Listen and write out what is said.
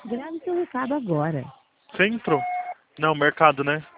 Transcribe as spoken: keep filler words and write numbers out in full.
Grave seu recado agora. Centro? Não, mercado, né?